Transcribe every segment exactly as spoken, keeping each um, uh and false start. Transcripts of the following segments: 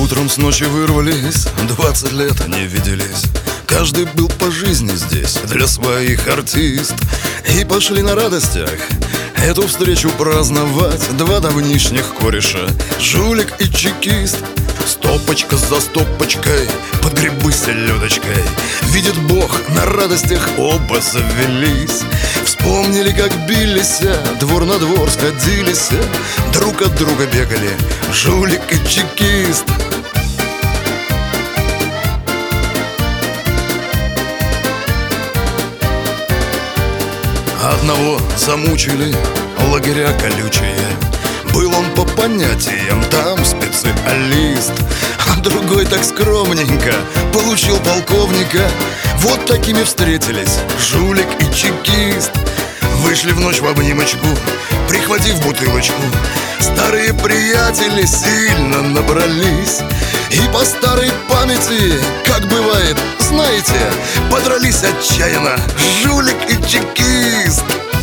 Утром с ночи вырвались, двадцать лет не виделись. Каждый был по жизни здесь для своих артист. И пошли на радостях эту встречу праздновать два давнишних кореша, жулик и чекист. Стопочка за стопочкой, под грибы с селедочкой. Видит Бог, на радостях оба завелись. Вспомнили, как бились, двор на двор сходились, друг от друга бегали жулик и чекист. Одного замучили лагеря колючие. Был он по понятиям там специалист, а другой так скромненько получил полковника. Вот такими встретились жулик и чекист. Вышли в ночь в обнимочку, прихватив бутылочку. Старые приятели сильно набрались и по старой памяти, как бывает, знаете, подрались отчаянно жулик и чекист.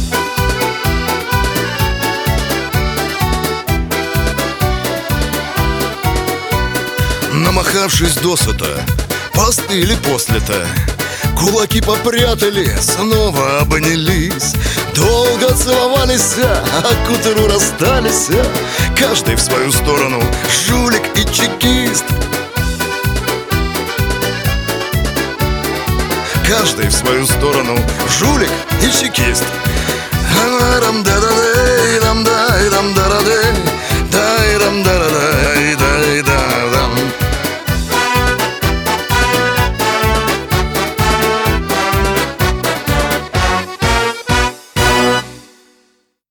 Намахавшись досыта, постыли после-то, кулаки попрятали, снова обнялись. Долго целовались, а к утру расстались, каждый в свою сторону, жулик и чекист. Каждый в свою сторону, жулик и чекист.